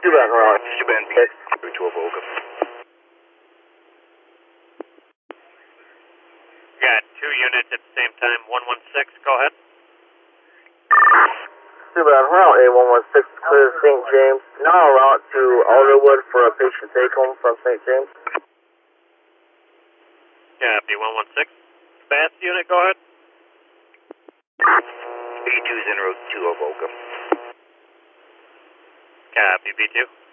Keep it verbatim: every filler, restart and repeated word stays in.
Two-Band route. Two-Band B to Avoca. Got two units at the same time, one one six, go ahead. Two-Band route A one one six, clear Saint James. Now en route to Alderwood for a patient take-home from Saint James. Copy, one one six. Fast unit, go ahead. B two's en route to Avoca. Copy, B two.